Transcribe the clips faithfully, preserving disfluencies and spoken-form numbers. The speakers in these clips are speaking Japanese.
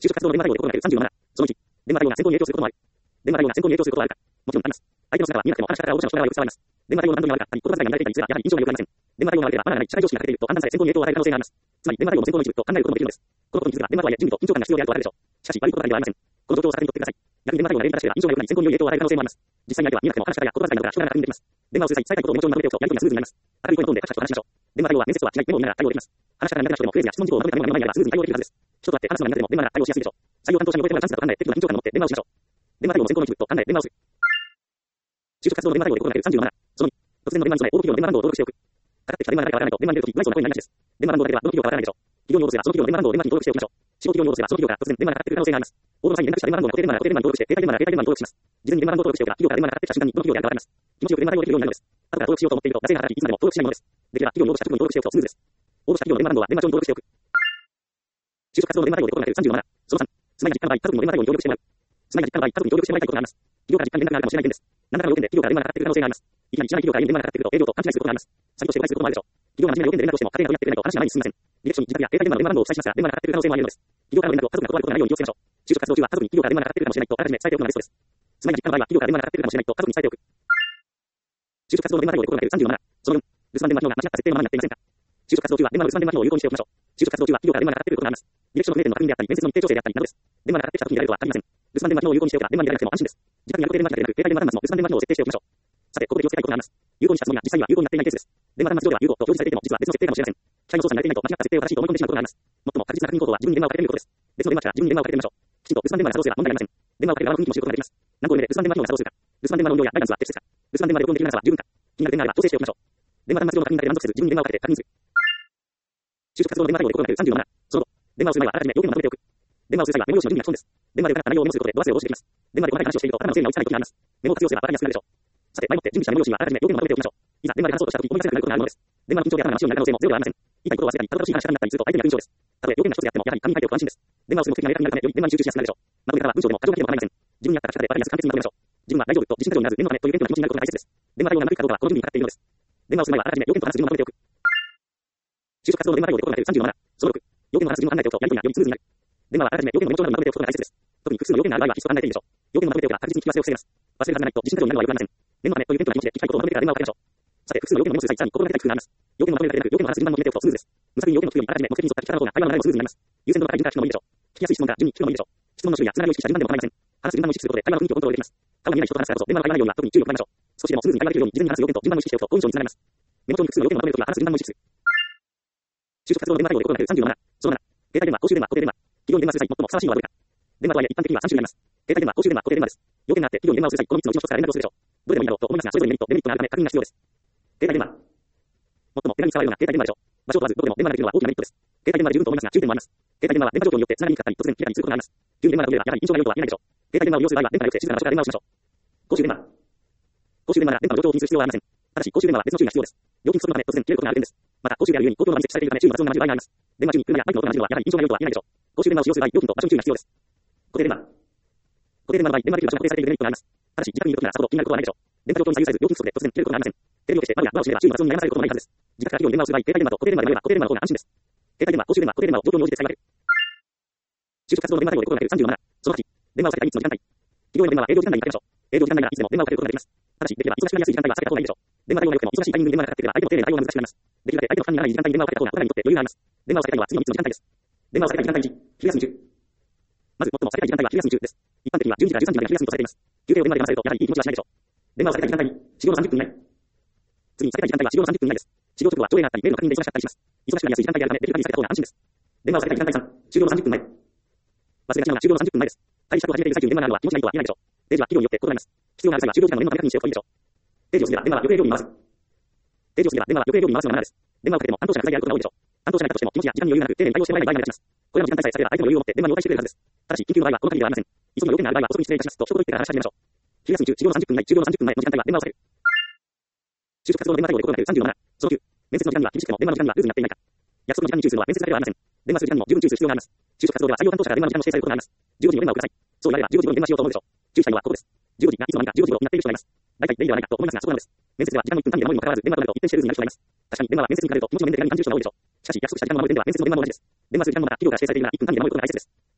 就職活動の電話対応で心がけるさんじゅうなな。そのいち、電話対応が選考に影響することもある。電話対応が選考に影響することはあるか。もちろんあります。相手の姿は見なくても話し方からオーディションの人柄をよく伝わります。電話対応の難度があるか、言葉遣いが慣れていたりすれば、やはり印象が良くありません。電話対応の相手がマナーがない社会常識が欠けていると判断され選考に影響を与える可能性があります。つまり、電話対応も選考の一部と考えることもできるのです。このことに気づけば、電話とはいえ準備と緊張感が必要であるとわかるでしょう。しかし、悪いことだけではありません。この状況を逆にとってください。逆に電話対応が礼儀正しければ印象が良くなり選考に良い影響を与える可能性もあります。実際に相手は見なくても話し方や言葉遣いなどから人柄が確認できます。電話を通じて伝えたいことをメモ帳にまとめておくとやり取りがスムーズになります。明るい声のトーンで各社と話しましょう。電話対応は面接とは違い、メモを見ながら対応できます。話し方が苦手な人でもフレーズや質問事項をまとめたメモが目の前にあればスムーズに対応できるはずです。人と会って話すのが苦手でも電話なら対応しやすいでしょう。採用担当者に覚えてもらうチャンスだと考え、適度な緊張感を持って電話をしましょう。電話対応の選考の一部と考え電話をする。就職活動の電話対応で心がけるさんじゅうなな。そのに、突然の電話に備え、応募企業の電話番号を登録しておく。かかってきた電話が誰かわからないと電話に出るとき、不愛想な声になりがちです。電話番号だけではどの企業かわからないでしょう。企業に応募すればその企業の電話番号を電話機に登録しておきましょう。地方企業に応募すればその企業から突然電話がかかってくる可能性があります。応募の際に連絡した電話番号が固定電話なら固定電話に登録して、携帯電話なら携帯電話に登録します。事前に電話番号登録しておけば企業から電話がかかってきた瞬間にどの企業であるかわかります。気持ちよく電話対応できるようになるのです。後から登録しようと思っていると、惰性が働き、いつまでも登録しないものです。できれば企業に応募した直後に登録しておくとスムーズです。応募した企業の電話番号は電話帳に登録しておく。就職活動の電話対応で心がけるさんじゅうなな。そのさん、住まいが実家の場合、家族にも電話対応に協力してもらう。住まいが実家の場合、家族に協力してもらいたいことがあります。企業から実家に連絡があるかもしれない点です。何らかの要件で企業から電話がかかってくる可能性があります。いきなり知らない企業から家に電話がかかってくると営業と勘違いすることがあります。先として誤解することもあるでしょう。企業が真面目な要件で連絡をしても家庭が取り合ってくれないと話が前に進みません。履歴書に自宅や携帯電話の電話番号を記載しますが電話がかかってくる可能性もあり得るのです。企業からの連絡を家族が断ることがないように気をつけましょう。就職活動中は家族に企業から電話がかかってくるかもしれないとあらかじめ伝えておくのがベストです。住まいが実家の場合は企業から電話がかかってくるかもしれないと家族に伝えておく。就職活動の電話対応で心がけるさんじゅうなな。そのよん、留守番電話機能が間違った設定のままになっていませんか。就職活動中は電話の留守番電話機能を有効にしておきましょう。就職活動中は企業から電話がかかってくることがあります。履歴書の不明点の確認であったり、面接の日程調整であったりなどです。電話がかかってきた時にやれるとは限りません。留守番電話機能を有効にしておけば電話に出なくても安心です。自宅にある固定電話機だけでなく、携帯電話端末の留守番電話機能を設定しておきましょう。さて、ここで気をつけたいことがあります。有効にしたつもりが実際には有効になっていないケースです。電話端末上では有効と表示されていても実は別の設定かもしれません。機械の操作に慣れていないと間違った設定を正しいと思い込んでしまうことがあります。最も確実な確認方法は自分に電話をかけてみることです。別の電話から自分に電話をかけてみましょう。きちんと留守番電話が作動すれば問題ありません。電話をかける側の雰囲気も知ることができます。何個目で留守番電話機能が作動するか。留守番電話の容量やガイダンスは適切か。留守番電話で録音できる長さは十分か。気になる点があれば調整しておきましょう。電話端末上の確認だけで満足せず自分に電話をかけて確認する。就職活動の電話対応で心がけるさんじゅうなな。その後、電話をする前はあらかじめ要件をまとめておく。電話をする際はメモ用紙の準備が基本です。電話で伺った内容をメモすることで度忘れを防止できます。電話で細かい話をしていると頭の整理が落ちないことがあります。メモを活用すれば分かりやすくなるでしょう。さて、前もって準備したメモ用紙にはあらかじめ要件をまとめておきましょう。いざ電話で話そうとしたとき思い出せなくなることがあるのです。電話の緊張で頭が真っ白になる可能性もゼロではありません。言いたいことを忘れたり、たどたどしい話し方になったりすると相手に悪印象です。たとえ要件が一つであってもやはり紙に書いておくと安心です。電話をする目的が明確になるためより電話に集中しやすくなるでしょう。まとめ方は文章でも過剰な点でも構いません。自分に合った書き方で分かりやすく簡潔にまとめましょう。自分は大丈夫と自信過剰にならず念のためという謙虚な気持ちになることが大切です。電話対応がうまくいくかどうかはこの準備にかかっているのです。電話をする前はあらかじめ要件と話す順をまとめておく。就職活動の電話対応で心がけるさんじゅうなな。そのろく、要件の話す順を考えておくとやり取りがよりスムーズになる。電話はあらかじめ要件のメモ帳などにまとめておくことが大切です。特に複数の要件がある場合は必須と考えていいでしょう。要件をまとめておけば確実に聞き忘れを防げます。忘れるはずがないと自信過剰になるのはよくありません。念のためという謙虚な気持ちで聞きたいことをまとめてから電話をかけましょう。さて、複数の要件をメモする際、さらに心がけたい工夫があります。要件をまとめるだけでなく、要件の話す順番も決めておくとスムーズです。無作為に要件を聞くよりあらかじめ目的に沿った聞き方の方が会話の流れもスムーズになります。優先度が高い順から聞くのもいいでしょう。聞きやすい質問から順に聞くのもいいでしょう。質問の種類やつながりを意識した順番でも構いません。話す順番を意識することで会話の雰囲気をコントロールできます。顔が見えない人と話すからこそ電話の会話内容には特に注意を払いましょう。少しでもスムーズに会話できるように事前に話す要件と順番を意識しておくと好印象につながります。メモ帳に複数の要件をまとめるときは話す順番も意識する。就職活動の電話対応で心がけるさんじゅうなな。そのなな、携帯電話、公衆電話、固定電話。企業に電話する際最もふさわしいのはどれか。電話とはいえ一般的にはさん種類あります。携帯電話、公衆電話、固定電話です。要件があって企業に電話をする際このみっつのうちのひとつから連絡をするでしょう。どれでもいいだろうと思いますがそれぞれにメリット、デメリットがあるため確認が必要です。携帯電話。最も手軽に触るような携帯電話でしょう。場所を問わずどこでも電話ができるのは大きなメリットです。携帯電話で十分と思いますが注意点もあります。携帯電話は電波状況によってつながりにくかったり突然切れたりすることがあります。急に電話が途切れればやはり印象が良いとは言えないでしょう。携帯電話を利用する場合は電波が良くて静かな場所から電話をしましょう。公衆電話。公衆電話なら電波の状況を気にする必要はありません。ただし公衆電話は別の注意が必要です。料金不足のため突然切れることがある点です。また公衆であるゆえに公共の場に設置されているため注意が必要な場合があります。電話中に車やバイクの音が鳴るのはやはり印象が良いとは言えないでしょう。公衆電話を使用する場合料金と場所に注意が必要です。固定電話。固定電話の場合電話できる場所が固定されているデメリットがあります。ただし自宅にいるときならさほど気になることはないでしょう。電波状況に左右されず料金不足で突然切れることがありません。テレビを消して窓やドアを閉めれば注意の発音に悩まされることもないはずです。自宅から企業に電話をする場合携帯電話と固定電話であれば固定電話の方が安心です。携帯電話、公衆電話、固定電話を状況に応じて使い分ける。就職活動の電話対応で心がけるさんじゅうなな。そのはち、電話を避けたいみっつの時間帯。企業への電話は営業時間帯にかけましょう。営業時間帯ならいつでも電話をかけることができます。ただしできれば忙しくなりやすい時間帯は避けた方がいいでしょう。電話対応が良くても忙しいタイミングに電話がかかってくれば相手の丁寧な対応が難しくなります。できるだけ相手の負担にならない時間帯に電話をかけた方がお互いにとって余裕があります。電話を避けたいのは次のみっつの時間帯です。電話を避けたい時間帯いち、昼休み中。まず最も避けたい時間帯は昼休み中です。一般的にはじゅうじからじゅうさんじまでが昼休みとされています。休憩を電話で話せるとやはりいい気持ちはしないでしょう。電話を避けたい時間帯に始業のさんじゅっぷん以内。次に避けたい時間帯は始業のさんじゅっぷん以内です。始業直後は上映があったりメールの確認で忙しかったりします。忙しくなりやすい時間帯であるためできる限り避けた方が安心です。電話を避けたい時間帯さん、終了のさんじゅっぷんまえ。忘れがちなのが終了のさんじゅっぷんまえです。会議支度を始めている最中に電話があるのは気持ちがいいとは言えないでしょう。定時は企業によって異なります。必要がある際は終了時間の念のため確認しておくといいでしょう。定時をすれば電話は予定通りに回す。定時をすれば電話は予定通りに回すのがマナーです。電話をかけても担当者が不在であることが多いでしょう。担当者がいたとしても気持ちや時間に余裕がなく丁寧に対応してもらえない場合が目立ちます。これらの時間帯さえ避ければ相手の余裕を持って電話に応対してくれるはずです。ただし緊急の場合はこの限りではありません。急ぎの要件がある場合は遅くに失礼いたしますと一言言ってから話し始めましょう。昼休み中、始業のさんじゅっぷん前、終了のさんじゅっぷん前の時間帯は電話を避ける。就職活動の電話対応で心がけるさんじゅうなな。そのきゅう、面接の時間には厳しくても電話の時間にはルーズになっていないか。約束の時間に注意するのは面接だけではありません。電話する時間にも十分注意する必要があります。就職活動では採用担当者が電話の時間を指定されることがあります。じゅうごじに電話をください。そう言われればじゅうごじごに電話しようと思うでしょう。注意したいのはここです。じゅうごじがいつの間にかじゅうごじごろになっている人がいます。大体レイではないかと思いますがそこなのです。面接では時間のいっぷん単位で守りにもかかわらず電話となると一転してルーズになる人がいます。確かに電話は面接に比べると気持ちの面で手軽に感じる人が多いでしょう。しかし約束した時間を守る点では面接の電話も同じです。電話する時間もまた企業から指定されているならいっぷん単位で守ることが大切です。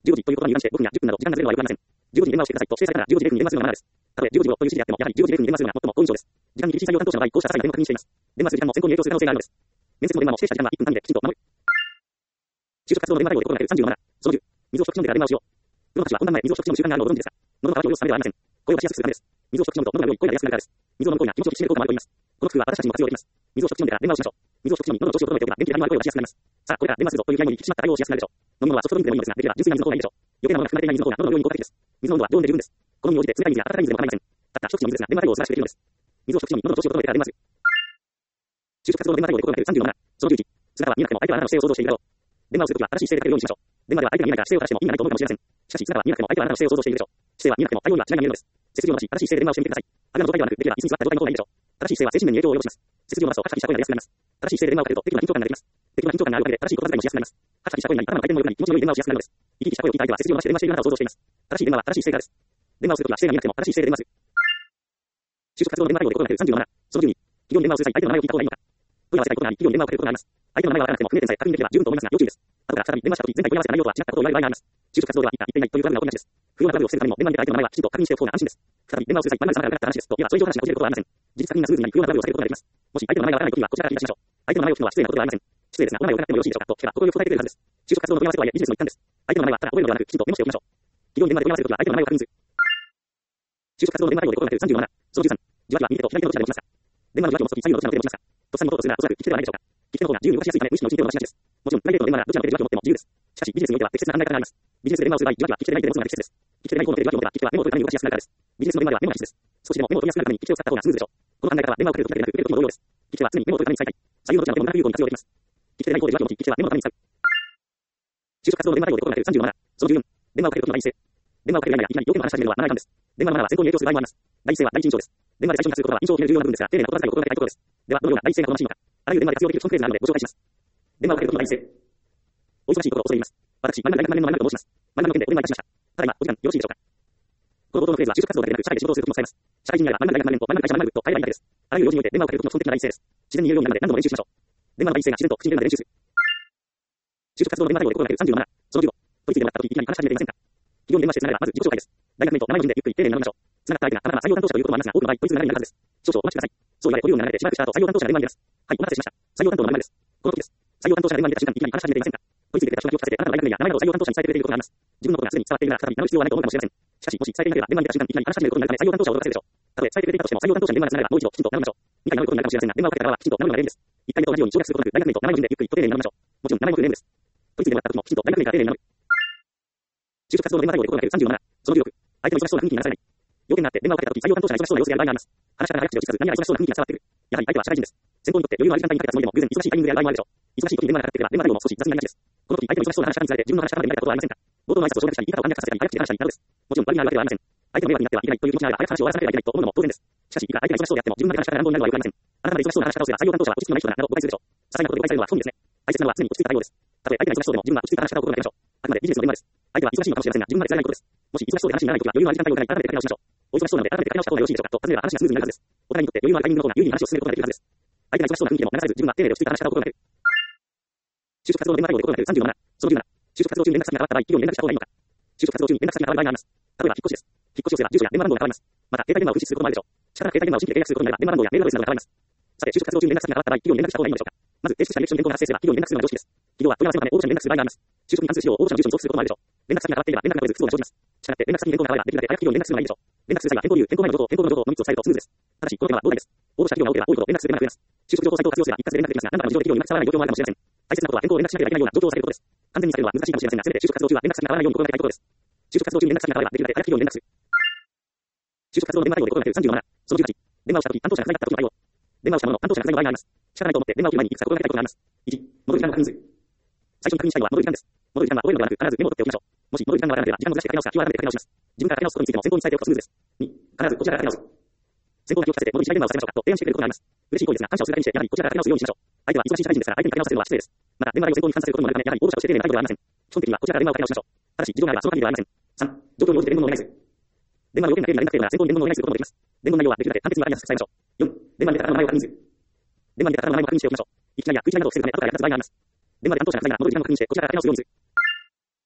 じゅうごじということに関してごふんやじゅっぷんなど時間がずれるのはよくありません。じゅうごじに電話をしてくださいと指定されたらじゅうごじれいふんに電話するのがマナーです。たとえじゅうごじごという指示であっても、やはりじゅうごじれいふんに電話するのが最も好印象です。時間にギリギリ採用担当者の場合、こうした際の電話確認しています。電話する時間も選考に影響する可能性があるのです。面接の電話も指定した時間はいっぷん単位できちんと守る。就職活動の電話対応で心がけるさんじゅうのマナー。そのじゅう、水を一口飲んでから電話をしよう。プロたちは本番前、水を一口飲む習慣があるのをご存知ですが、喉の渇きを潤すためではありません。声を出しやすくするためです。水を一口飲むと喉がより声が出やすくなるからです。水を飲む行為が気持ちを引き締める効果もあると言います。この工夫は私たちにも活用できます。水を一口飲んでから電話をしましょう。水を一口飲み、喉の調子を整えておけば、電気で反応が声を出しやすくなります。さあ、これから電話するぞという気合いに引き締まった対応をしやすくなるでしょう。飲むのはソフトドリンクでもいいのですが、できれば純粋な水の方がいいでしょう。余計なものが含まれていない水の方が喉の量に効果的です。水の温度は常温で十分です。このに応じて冷たい水や温かい水でも構いません。たった一口の水ですが、電話対応を素晴らしくできるのです。水を一口飲み、喉の調子を整えてから電話する。就職活動の電話対応で心がけるさんじゅうのマナー。そのじゅういち、姿は見なくても相手はあなたの姿勢を想像しているだろう。電話をするときは正しい姿勢でかけるようにしましょう。電話では相手が見えないから姿勢を正しても意味がないと思うかもしれません。しかし、姿は見なくても相手はあなたの姿勢を想像しているでしょう。姿勢は見なくても対応には違いが見えるのです。背筋を伸ばし、正しい姿勢で電話をしてみてください。あぐらの状態ではなく、できれば椅子に座った状態の方がいいでしょう。正しい姿勢は精神面に影響を及ぼします。背筋を伸ばすとカチカチした声が出やすくなります。正しい姿勢で電話をかけると適度な緊張感ができます。適度な緊張感があるおかげで正しい言葉遣いもしやすくなります。カチカチした声になり、頭の回転も良くなり、気持ちの良い電話をしやすくなるのです。生き生きした声を聞いた相手は背筋を伸ばして電話しているあなたを想像しています。正しい電話は正しい姿勢からです。電話をするときは姿勢が見えなくても正しい姿勢で電話する。就職活動の電話対応で心がけるさんじゅうのマナー。そのじゅうに、企業に電話をする際、相手の名前を聞いた方がいいのか。問い合わせたいことがあり、企業に電話をかけることがあります。相手の名前はわからなくても、不明点さえ確認できれば十分と思いますが、要注意です。後から再び電話したとき、前回問い合わせた内容とは違ったことを言われる場合があります。就職活動では言った、言っていないというトラブルが起こりがちです。不要なトラブルを防ぐためにも、電話に出た相手の名前はきちんと確認しておく方が安心です。再び電話をする際、〇〇さんからかった話ですと、いや、それ以上話が起きることはありません。事実確認がスムーズになり、不要なトラブルを避けることができます。もし相手の名前がわからないときは、こちらから聞き出しましょう。相手の名前を聞くのは失礼なことではありません。失礼ですが、お名前を伺ってもよろしいでしょうかと聞けば、心よく答えてくれるはずです。就職活動の問い合わせとはいえ、ビジネスの一環です。相手の名前はただ覚えるのではなく、きちんとメモしておきましょう。企業に電話で問い合わせるときは、相手の名前を確認する。就職活動の電話対応で心がけるさんじゅうのマナー。そのじゅうさん、受話器は右手と左手のどちらで持ちますか。電話の受話器を持つとき、左右のどちらの手で持ちますか。とっさに持とうとするなら、おそらく利き手ではないでしょうか。利き手の方が自由に動かしやすいため、無意識のうちに手を伸ばしがちです。もちろん、プライベートの電話ならどちらの手で受話器を持っても自由です。しかし、ビジネスにおいては適切な考え方があります。ビジネスで電話をする場合、受話器は利き手でない手で持つのが適切です。利き手でない方の手で受話器を持てば、利き手はメモを取るために動かしやすくなるからです。ビジネスの電話ではメモが必須です。少しでもメモを取りやすくなるために利き手を使った方がスムーズでしょう。この考え方は電話をかけるときだけでなく、受けるときも同様です。利き手は常にメモを取るために使いたい。左右のどちらの手もなく有効に活用できます。利き手でない方で受話器を持ち、利き手はメモのために使う。就職活動の電話対応で心がけるさんじゅうのマナー。そのじゅうよん、電話をかけるときの第一声。電話をかける前にいきなり要件を話し始めるのはマナー違反です。電話のマナーは先行に影響する場合もあります。第一声は第一印象です。電話で最初に話すことは印象を決める重要な部分ですが、丁寧な言葉遣いを心がけたいことです。では、どのような第一声が好ましいのか。あらゆる電話で活用できる基本フレーズなのでご紹介します。電話をかけるときの第一声。お忙しいことを恐れ入ります。私、何々何々の何々と申します。何々の件でお電話いたしました。ただいま、お時間よろしいでしょうか。この冒頭のフレーズは就職活動だけでなく、社内で仕事をするときも使えます。社会人になれば、何々何々と何々会社の何々と変えればいいだけです。あらゆる用事において電話をかけるときの基本的な第一声です。自然に言えるようになるので何度も練習しましょう。電話の第一声が自然と口に出るまで練習する。就職活動の電話対応で心がけるさんじゅうのマナー。そのじゅうご、取り次いでもらったときいきなり話し始めていませんか。企業に電話してつながれば、まず自己紹介です。大学名と名前の順でゆっくり丁寧に名乗りましょう。つながった相手がたまたま採用担当者ということもありますが、多くの場合、取り次ぎの流れになるはずです。少々お待ちください。そう言われ、取るようになられてしばらくした後、採用担当者が電話に出ます。はい、お待たせしました。採用担当の名前です。この時です。採用担当者が電話に出た瞬間にいきなり話し始めていませんか。取り次いで出た承諾を聞かせて、あなたの大学名や名前などを採用担当者に伝えてくれていることがあります。自分のことがすでに伝わっているなら、再び名乗る必要はないと思うかもしれません。しかし、もし伝えていなければ、電話に出た瞬間にいきなり話し始めることになるため、採用担当者を驚かせるでしょう。たとえ伝えてくれていたとしても、採用担当者に電話がつながれば、もう一度きちんと名乗りましょう。にかい名乗ることになるかもしれませんが、電話をかけた側はきちんと名乗るのが礼儀です。いっかいめと同じように省略することなく、大学名と名前の順でゆっくりと丁寧に名乗りましょう。もちろん、名前もフルネームです。取り次いでもらった時もきちんと大学名から丁寧に名乗る。就職活動の電話対応で心がけるさんじゅうのマナー。そのじゅうろく、相手の忙しそうな雰囲気にならされない。要件があって電話をかけたとき、採用担当者が忙しそうな様子である場合があります。話し方が早口で落ち着かず、何やら忙しそうな雰囲気が伝わっている。やはり相手は社会人です。先方にとって余裕のある時間帯にかけたつもりでも、偶然忙しいタイミングである場合もあるでしょう。忙しい時に電話がかかってくれば、電話対応も少し雑になりがちです。この時、相手の忙しそうな話し方にされて、自分の話し方まで見られたことはありませんか。冒頭の挨拶を省略したり、言い方を簡略させたり、早口で話したりなどです。もちろん悪意があるわけではありません。相手の迷惑になってはいけないという気持ちがあれば、早く話を終わらせなければいけないと思うのも当然です。しかし、いくら相手が忙しそうであっても、自分だけ話し方が乱暴になるのはよくありません。あなたまで忙しそうな話し方をすれば、採用担当者は落ち着きのない人だなど誤解するでしょう。些細なことで誤解されるのは不本意ですね。大切なのは常に落ち着いた対応です。たとえ相手が忙しそうでも、自分は落ち着いた話し方を心がけましょう。あくまでビジネスの電話です。相手は忙しいのかもしれませんが、自分まで辛いことです。もし忙しそうで話にならないときは、余裕のある時間帯を伺い、改めて書き直しましょう。お忙しそうなので、改めて書き直した方がよろしいでしょうかと尋ねれば話がスムーズになるはずです。お互いにとって余裕のあるタイミングの方が有利に話を進めることができるはずです。相手が忙しそうな雰囲気でも流されず、自分は丁寧で落ち着いた話し方を心がける。就職活動の電話対応で心がけるさんじゅうのマナー。そのじゅうなな、就職活動中に連絡先が変わった場合、企業に連絡した方がいいのか。就職活動中に連絡先が変わる場合があります。例えば、引っ越しです。引っ越しをすれば、住所や電話番号が変わります。また、携帯電話を駆使することもあるでしょう。仕方なく携帯電話を新規で契約することになれば、電話番号やメールアドレスなどが変わります。さて、就職活動中に連絡先が変わった場合、企業に連絡した方がいいのでしょうか。まず、提出した履歴書に変更が発生すれば、企業に連絡するのが常識です。企業は問い合わせのため応募者に連絡する場合があります。就職に関する資料を応募者の住所に送付することもあるでしょう。連絡先が変わっていれば、連絡が取れず不都合が生じます。したがって、連絡先に変更が変われば、できるだけ早く企業に連絡するのがいいでしょう。連絡する際は、変更理由、変更前の情報、変更の情報のみっつを伝えるとスムーズです。ただし、この点は膨大です。応募者企業が多ければ多いほど連絡する手間が増えます。就職情報サイトを活用すれば一括で連絡できますが、何らかの事情で企業に連絡が伝わらない状況もあるかもしれません。大切なことは変更を連絡しなければいけないような状況を避けることです。完全に避けるのは難しいかもしれませんが、せめて就職活動中は連絡先が変わらないように心がけたいことです。就職活動中に連絡先が変われば、できるだけ早く企業に連絡する。就職活動の電話対応で心がけるさんじゅうのマナー。そのじゅうはち、電話をしたとき、担当者が不在だったときの対応。電話をしたものの、担当者が不在の場合があります。仕方ないと思って電話を切る前にいくつか心がけたいことがあります。いち、戻る時間の確認する。最初に確認したいのは戻る時間です。戻る時間は覚えるのではなく、必ずメモを取っておきましょう。もし戻る時間がわからなければ、時間をずらして書き直すか、日を改めて書き直します。自分から書き直すことについても先方に伝えておくとスムーズです。に、必ずこちらから書き直す。先方が気を利かせて戻り次第電話をさせましょうかと提案してくれることがあります。嬉しい行為ですが、感謝をするだけにして、やはりこちらから書き直すようにしましょう。相手は忙しい社会人ですから、相手に書き直させるのは失礼です。また、電話代を先方に換算することにもなるため、やはり応募者として丁寧な態度ではありません。基本的にはこちらから電話を書き直しましょう。ただし、事情があればその限りではありません。さん、状況に応じて伝言のお願いする。電話の要件が連絡程度なら先方に伝言のお願いすることもできます。伝言の内容はできるだけ簡潔にわかりやすく伝えましょう。よん、電話に出た方の名前を確認する。電話に出た方の名前も確認しておきましょう。いきなりや食い違いなどを防ぐため後から役立つ場合があります。電話で担当者が不在なら戻る時間を確認してこちらから書き直すようにする。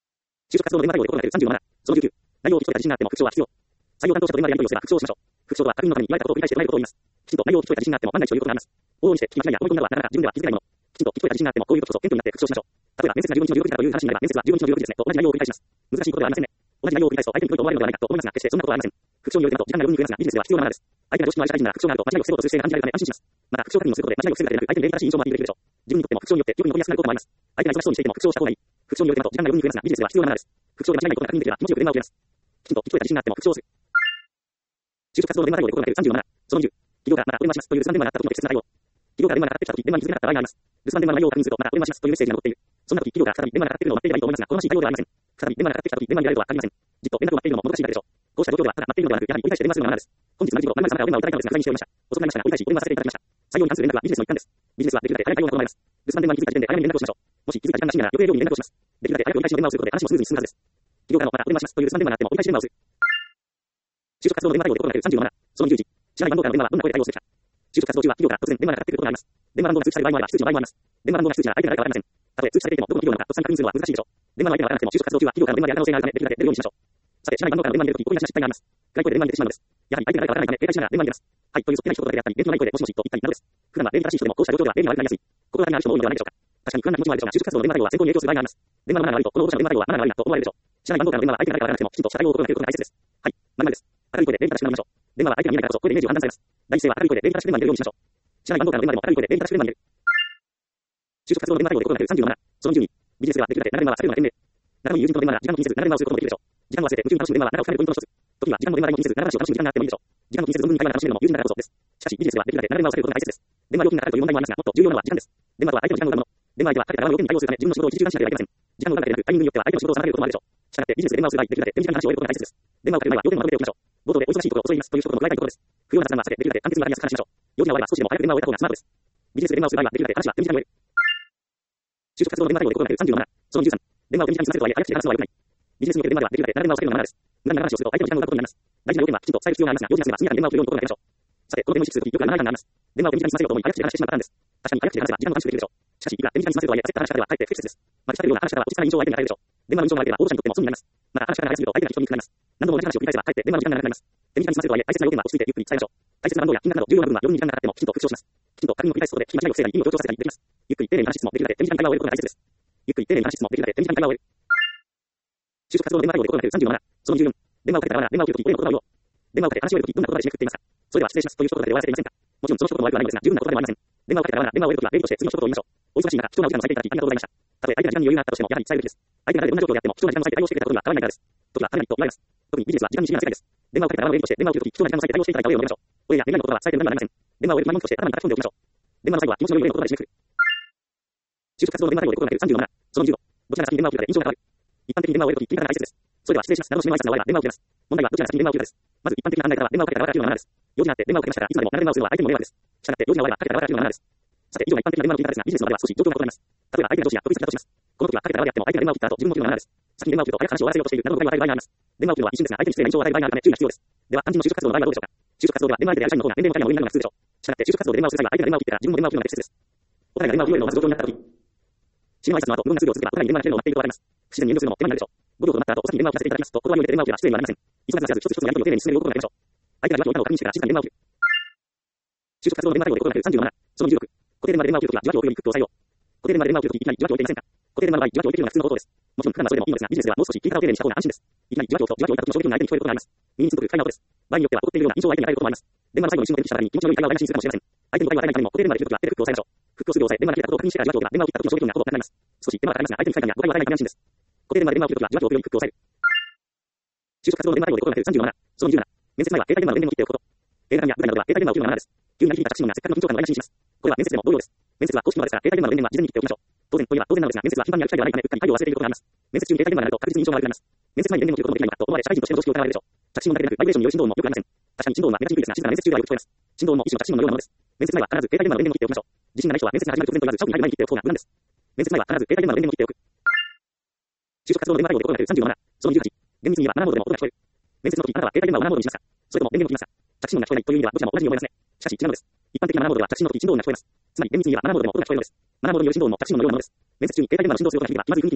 就職活動の現場対応で心がけるさんじゅうなな。そのじゅうきゅう。内容を聞き取れた自信があっても復唱は必要。採用担当者と現場でやり取りをすれば復唱しましょう。復唱とは確認のために言われたことを繰り返して唱えることを言います。きちんと内容を聞き取れた自信があっても万が一ということがあります。往々にして聞き間違いや思い込みなどはなかなか自分では気づけないもの。きちんと聞き取れた自信があってもこういう時こそ謙虚になって復唱しましょう。例えば面接がじゅうごにちのじゅうごじだという話になれば面接はじゅうごにちのじゅうごじですねと同じ内容を繰り返します。難しいことではありませんね。同じ内容を繰り返すと相手に良いと思われるのではないかと思いますが決してそんなことはありません。復唱によると時間がよりにくいますがビジネスでは必要なものです。相手が常識のある社会人なら復唱があると間違いを防ごうとする姿勢が感じられるため安心します。また復唱確認をすることで間違いを防ぐだけでなく相手に礼儀正しい印象も与えてくれるでしょう。自分にとっても復唱によってより残りやすくなることもあります。相手が忙しそうにしていても復唱した方がいい。復唱によると時間がよりにくいますがビジネスでは必要なものです。復唱で間違いないことが確認できれば気持ちよく電話を切れます。きちんと聞き取れた自信があっても復唱する。就職活動の現場対応で心がけるさんじゅうなな。そのにじゅう。企業がまたお電話しますという留守番電話があった時の適切な対応。企業が電話がかかってきた時電話に気づかなかった場合があります。留守番電話の内容を確認するとまたお電話しますというメッセージが残っている。そんな時企業が再び電話がかかってくるのを待っていればいいと思いますが好ましい対応ではありません。再び電話がかかってきた時電話に出られるとは限りません。じっと連絡を待っているのももどかしいからでしょう。こうした状況ではただ待っているのではなくやはり折り返して電話するのがマナーです。本日同じ頃、まるまるさんからお電話をいただいたのですが不在にしておりました。遅くなりましたが折り返しお電話させていただきました。採用に関する連絡はビジネスの一環です。ビジネスはできるだけ早い対応が行われます。留守番電話に気づいた時点で早めに連絡をしましょう。もし気づいた時間が深いなら予定通りに連絡をします。できるだけ早く折り返しの電話をすることで話もスムーズに進むはずです。企業からもまたお電話しますという留守番電話があっても折り返し電話をする。就職活動の現場対応で心がけるさんじゅうなな。そのにじゅういち。支払い番号からの電話はどんな声で対応するか。就職活動中は企業から突然電話がかかってくることがあります。電話番号が通知される場合もあれば非通知の場合もあります。電話番号が非通知なら相手が誰かわかりません。たとえ通知されていてもどこの企業なのかとっさに確認するのは難しいでしょう。電話の相手がわからなくても就職活動中は企業からの電話である可能性があるためできるだけ出るようにしましょう。さて、支払い番号からの電話に出るとき、大きな失敗があります。暗い声で電話に出てしまうのです。やはり相手が誰かわからないため、警戒しながら電話に出ます。はい、というそっけない一言だけであったり、元気のない声でもしもしと言ったりなどです。普段は礼儀正しい人でもこうした状況では礼儀が悪くなりやすい。心当たりのある人も多いのではないでしょうか。確かに不安な気持ちもあるでしょうが、就職活動の電話対応は成功に影響する場合があります。電話のマナーが悪いと、この保護者の電話対応はマナーが悪いなと思われるでしょう。支払い番号からの電話は相手が誰かわからなくてもきちんとした対応を心がけることが大切です。はい、まるです。明るい声で礼儀正しくなりましょう。電話は相手が見えないからこそ声でイメージを判断されます。第一声は明るい声で礼儀正しく電話に出るようにしましょう。支払い番号からの電話でも明るい声で礼儀正しく電話に出る。就職活動の電話対応で心がけるさんじゅうなな。そのにじゅうに。ビジネスではできるだけ長電話は避けるのが賢明。長野に友人との電話なら時間を気にせず長電話をすることもできるでしょう。時間を忘れて夢中に楽しむ電話は長を深めるポイントの一つ。時は時間の電話代も気にせず長話を楽しむ時間があってもいいでしょう。時間を気にせず存分に会話が楽しめるのも友人だからこそです。しかしビジネスではできるだけ長電話を避けることが大切です。電話料金がかかるという問題もありますが、もっと重要なのは時間です。電話とは相手の時間を奪うもの。電話相手はかけた側の要件に対応するため自分の仕事を一時中断しなければいけません。時間を奪うだけでなくタイミングによっては相手の仕事を妨げることもあるでしょう。したがってビジネスで電話をする場合できるだけ手短に話を終えることが大切です。電話をかける前は要点をまとめておきましょう。冒頭でお忙しいところを恐れ入りますという一言の加えたいところです。不要な雑談は避けできるだけ簡潔にわかりやすく話しましょう。用事が終われば少しでも早く電話を終えた方がスマートです。ビジネスで電話をする場合はできるだけ話は手短に終える。就職活動の電話対応で心がけるさんじゅうなな。そのじゅうさん。電話を手短に済ませるとはいえ早口で話すのは良くない。ビジネスにおける電話ではできるだけ長電話を避けるのがマナーです。無駄に長話をすると相手の時間を奪うことになります。大事な要点はきちんと伝える必要がありますが、用事が済めば速やかに電話をするように心がけましょう。さて、この電話を意識するときよくあるマナー違反があります。電話を手短に済ませようと思い早口で話してしまうパターンです。確かに早口で話せば時間も短縮できるでしょう。しかし、いくら手短に済ませるとはいえ焦った話し方ではかえって不適切です。また、したるような話し方は落ち着かない印象を相手に与えるでしょう。電話の印象が悪いは保護者にとっても損になります。また、話し方が早すぎると相手が人にくなります。何度も同じ話を繰り返せばかえって電話の時間が長くなります。手短に済ませるとはいえ大切な要点は落ち着いてゆっくり伝えましょう。大切な番号や金額など重要な部分は夜に時間がかかってもきちんと復唱します。きちんと確認を繰り返すことで聞き間違いを防いだり意味を強調させたりできます。ゆっくり丁寧に話しつつもできるだけ手短に会話を終えることが大切です。ゆっくり丁寧に話しつつもできるだけ手短に会話を終える。就職活動の電話対応で心がけるさんじゅうなな。そのにじゅうよん。電話をかけた側が電話を切るとき、俺の言葉を言おう。電話をかけて話を終えるとき、どんな言葉で締めくくっていますか。それでは失礼しますという一言だけで終わらせていませんか。もちろんその一言も悪くはないのですが、十分な言葉ではありません。電話をかけた側が電話を終えるときは礼儀として次の一言を言いましょう。お忙しい中、貴重なお時間を割いていただきありがとうございました。たとえ相手が時間に余裕があったとしても、やはり伝えるべきです。相手が誰でどんな状況であっても貴重な時間を割いて対応してくれたことには変わりないからです。時はかなりと言われます。特にビジネスは時間に資源が世界です。電話をかけた側の礼儀として電話を切るとき、貴重な時間を割いて対応していただいたお礼を述べましょう。お礼や願いの言葉は伝えてるのではありません。電話を終える前の文句として頭に書き込んでおきましょう。電話の最後は気持ちの余裕の言葉で締めくくる。就職活動の電話対応で心がけるさんじゅうなな。そのにじゅうご。どちらが先に電話を切るかで印象が変わる。一般的に電話を終えるとき、切り方が大切です。それでは失礼します。などの締め挨拶が終われば電話を切ります。問題はどちらが先に電話を切るかです。まず一般的な考え方は電話をかけた側が切るのがマナーです。用事があって電話をかけましたらいつまでも長電話をするのは相手にも迷惑です。したがって用事が終わればかけた側が切るのがマナーです。さて、以上が一般的な電話の切り方ですが、ビジネスの場合は少し状況が異なります。例えば相手が上司や得意先だとします。この時はかけた側であっても相手が電話を切った後、自分も切るのがマナーです。先に電話を切ると早く話を終わらせようとしているなどの誤解を与える場合があります。電話を切るのは一瞬ですが、相手に失礼な印象を与える場合があるため注意が必要です。では、肝心の就職活動の場合はどうでしょうか。就職活動では電話相手である社員の方が年齢もキャリアも上になるのが普通でしょう。したがって就職活動で電話をする際は相手が電話を切ってから自分も電話を切るのが適切です。お互いが電話を切るよりもまず状況になった時、締め挨拶の後、無言なすぐを続けばお互いに電話が切れるのを待っているとあります。不自然に遠慮するのも手間になるでしょう。ごびょうほど待った後、お先に電話を切らせていただきますと、言葉によって電話を切れば失礼にはなりません。急がず焦らず一つ一つのやり取りを丁寧に進めることができましょう。相手が受話器を今のを確認してから静かに電話を切る。就職活動の電話対応で心がけるさんじゅうなな。そのにじゅうろく。固定電話で電話を切るときは受話器を置くようにフックを押さえよう。固定電話で電話を切るときいきなり受話器を置いていませんか。固定電話の場合、受話器を置いているのが普通のことです。もちろん普段はそれでもいいのですが、ビジネスではもう少し切り方を丁寧にした方が安心です。いきなり受話器を置くと受話器を置いた時の衝撃が相手に聞こえることがあります。耳につんとく不快な音です。場合によっては怒っているような印象を相手に与えることもあります。電話の最後の一瞬の手にしたために気持ちの良い会話を台無しにするかもしれません。相手に誤解を与えないためにも固定電話で切るときは手でフックを押さえましょう。フックをするを押さえ、電話が切れたことを確認してから受話器を電話を切った時の衝撃がほぼなくなります。少し手間がかかりますが、相手に不快感や誤解を与えないため安心です。固定電話で電話を切るときは受話器を置くようにフックを押さえる。就職活動の電話対応で心がけるさんじゅうなな。そのにじゅうなな。面接前は携帯電話の電源を切っておくこと。映画館や舞台などは携帯電話を切るのがマナーです。急に鳴り響いた着信音がせっかくの緊張感を台無しにします。これは面接でも同様です。面接は公式の場ですから、携帯電話の電源は事前に切っておきましょう。当然、といえば当然なのですが、面接は頻繁にやる機会ではないため、うっかり配慮を忘れていることがあります。面接中に携帯電話が鳴ると確実に印象が悪くなります。面接前に電源を切ることもできないのかと思われ、社会人としての常識を疑われるでしょう。着信音だけでなく、バイブレーションによる振動音もよくありません。確かに振動音は目立ちにくいですが、静かな面接中ではよく聞こえます。振動音も一種の着信音のようなものです。面接前は必ず携帯電話の電源を切っておきましょう。自信がない人は面接が始まる直前と言わず、社務に入る前に切っておく方が無難です。面接前は必ず携帯電話の電源を切っておく。就職活動の電話対応で心がけるさんじゅうなな。そのにじゅうはち。厳密に言えばマナーモードでも音が聞こえる。面接の時、あなたは携帯電話をマナーモードにしますか。それとも電源を切りますか。着信音が聞こえないという意味ではどちらも同じに思いますね。しかし違うのです。一般的なマナーモードでは着信の時振動音が聞こえます。つまり厳密に言えばマナーモードでも音が聞こえるのです。マナーモードによる振動音も着信音のようなものです。面接中に携帯電話の振動する音が響けば気まずい雰囲気になるでしょう。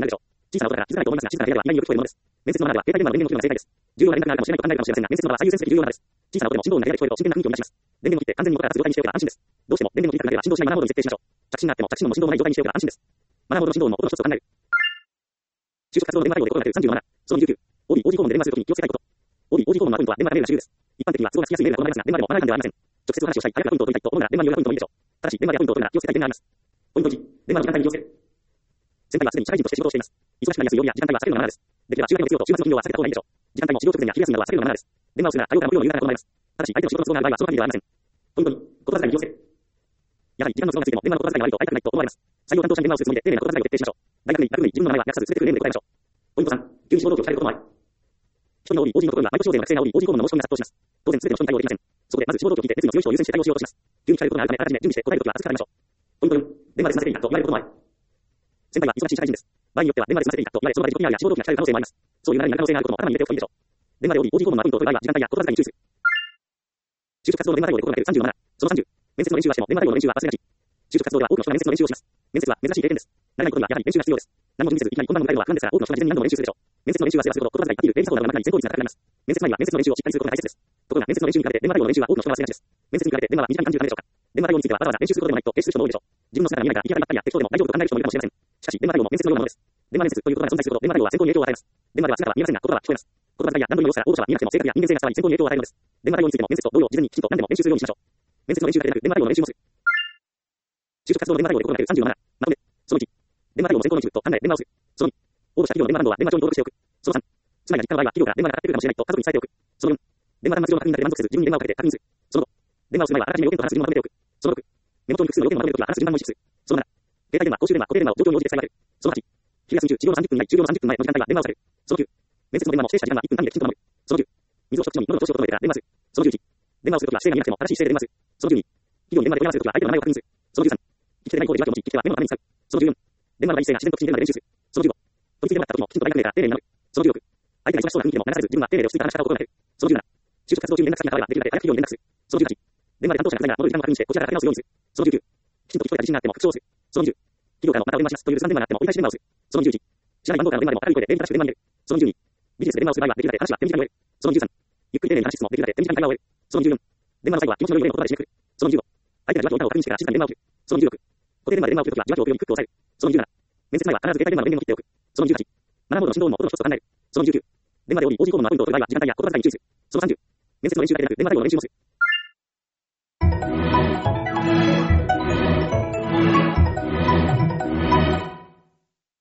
小さな音だから気づかないと思いますが、静かな部屋では意外によく聞こえるものです。面接のマナーでは、携帯電話の電源の切るのが正解です。重要な連絡があるかもしれないと考えるかもしれませんが、面接のマナーは最優先すべき重要なマナーです。小さな音でも振動音が部屋で聞こえると真剣な雰囲気を生み出します。電源を切って完全に元から出す状態にしておけば安心です。どうしても電源の切り方が振動しないマナーモードに設定しましょう。着信があっても着信音も振動がない状態にしておけば安心です。マナーモードの振動音も音の一つと考える。就職活動の電話対応で心がけるさんじゅうのマナー。そのにじゅうきゅう。オーディー、オーディー 訪問で電話するときに気をつけたいこと。オーディー、オーディー 訪問のマナーポイントは電話がメールが主流です。一般的には都合がつきやすいメールが好まれますが、電話でもマナー違反ではありません。直接お話をしたい、早くポイントを取りたいと思うなら電話によるポイントをいいでしょう。ただし、電話でポイントを取るなら気をつけたい点があります。ポイントいち、電話の時間帯に気をつける。先輩はすでに社会人として仕事をしています。忙しくなりやすい曜日や時間帯は避けるのがマナーです。できれば週明け月曜と週末の金曜は避けた方がいいでしょう。時間帯も授業直前や昼休みなどは避けるのがマナーです。電話をするなら対応から木曜の夕方から行います。ただし、相手の仕事の都合がある場合はその限りではありません。ポイントに、言葉遣いに気をつける。やはり時間の都合がついても電話の言葉遣いが悪いと会いたくないと思われます。採用担当者に電話をするつもりで丁寧な言葉遣いを徹底しましょう。大学に、学部に、自分の名前は略さず全てフルネームで答えましょう。ポイントさん、急に志望動機を聞かれることもある。一人の オーディー、オーディー のところには、毎年大勢の学生が オーディー、オーディー 訪問の申し込みが殺到します。当然、すべての人に対応できません。そこで、まず志望動機を聞いて、熱意の強い人を優先して対応しようとします。急に聞かれることがあるため、あらかじめ準備して答えるときは熱く語りましょう。ポイントよん、電話で済ませていいかと言われることもある。先輩は忙しい社会人です。場合によっては電話で済ませていいかと言われ、その場で自己 ピーアール や志望動機が聞かれる可能性もあります。そういうならにやる可能性があることも頭に入れておくといいでしょう。電話で オーディー、オーディー 訪問のマナーポイントを取る場合は、時間帯や言葉遣いに注意する。就職活動の電話対応で心がけるさんじゅうのマナー。そのさんじゅう、面接の練習はしても電話対応の練習は忘れがち。就職活動では多くの人が面接の練習をします。面接は珍しい経験です。慣れないことにはやはり練習が必要です。何も準備せずいきなり本番を迎えるのは不安ですが、多くの人が事前に何度も練習するでしょう。面接の練習はすればするほど言葉遣いができる便利さをなる中に先行率が高くなります。面接前には面接の練習をしっかりすることが大切です。ところが面接の練習に比べて電話対応の練習は多くの人が忘れがちです。面接に比べて電話は身近に感じるためでしょうか。電話対応についてはわざわざ練習することでもないと提出する人も多いでしょう。自分の姿が見えないか言い方ばっかりや適当でも大丈夫と考える人もいるかもしれません。しかし電話対応も面接のようなものです。電話面接という言葉が存在すると電話対応は先行に影響を与えます。電話では姿は見えませんが言葉は聞こえます。言葉遣いや何度も様子から応募者は見えなくても性格や人間性が伝わり先行に影響を与えるのです。電話対応についても面接と同様、事前にきちんと何でも練習するようにしましょう。面接の練習だけでなく電話対応の練習もする。就職活動の電話対応で心がけるさんじゅうのマナー。まとめ。そのいち、電話対応の先行の一部と考え電話をする。そのに、応募した企業の電話番号は電話帳に登録しておく。そのさん、妻や実家の場合は企業から電話がかかってくるかもしれないと家族に伝えておく。そのよん、電話端末上の確認だけで満足せず自分に電話をかけて確認する。そのご、電話をする前はあらかじめ要件と話す順をまとめておく。そのろく、目元に複数の要件をまとめるときは話す順番も意識する。そのなな、携帯電話、公衆電話、固定電話を状況に応じて使い分ける。そのはち、昼休み中、授業のさんじゅっぷん以内、終了のさんじゅっぷん前の時間帯は電話をされる。そのきゅう、面接の電話も指定した時間は一分単位できちんと守る。そのじゅう、水を一口飲み、喉の調子を整えてから電話する。そのじゅういち、電話をするときは姿勢が見えなくても正しい姿勢で電話する。そのじゅうに、企業に電話で問い合わせるときは相手の名前を確認する。そのじゅうさん、聞き手でない方で違和感を持ち、聞き手はメモのために使う。そのじゅうよん、電話の第一声が自然と口に出るまで練習する。そのじゅうご、取り次ぎ電話があったときもきちんと大学名から丁寧に名乗る。そのじゅうろく、相手が忙しそうな雰囲気でも流されず自分は丁寧で落ち着いた話し方を心がける。そのじゅうなな、就職活動中に連絡先が変わればできるだけ早く企業に連絡する。そのじゅうはち、電話で担当者が不在なら戻る時間を確認してこちらからかけ直すようにする。そのじゅうきゅう、きちんと聞き取れた自信があっても復唱をする。そのにじゅう、企業からもまたお電話しますという留守番電話があっても折り返し電話をする。そのにじゅういち、知らない番号からの電話でも明るい声で礼儀正しく電話に出る。そのにじゅうに、ビジネスで電話をする場合はできるだけ話は手短に終える。そのにじゅうさん、ゆっくり丁寧に話しつつもできるだけ手短に会話を終える。そのにじゅうよん、電話の最後は気持ちの良い例の言葉で締めくくる。そのにじゅうご、相手が受話器を置いたのを確認してから静かに電話を切る。そのにじゅうろく、固定電話で電話を切るときは受話器を置くようにクックを押さえる。そのにじゅうなな、面接前は必ず携帯電話の電源を切っておく。そのじゅうはち、マナーモードの振動音も音の一つと考える。そのじゅうきゅう、電話で オーディー、オーディー 訪問のマナーポイントを取る場合は時間帯や言葉遣いに注意する。そのさんじゅう、面接の練習だけでなく電話対応の練習もする。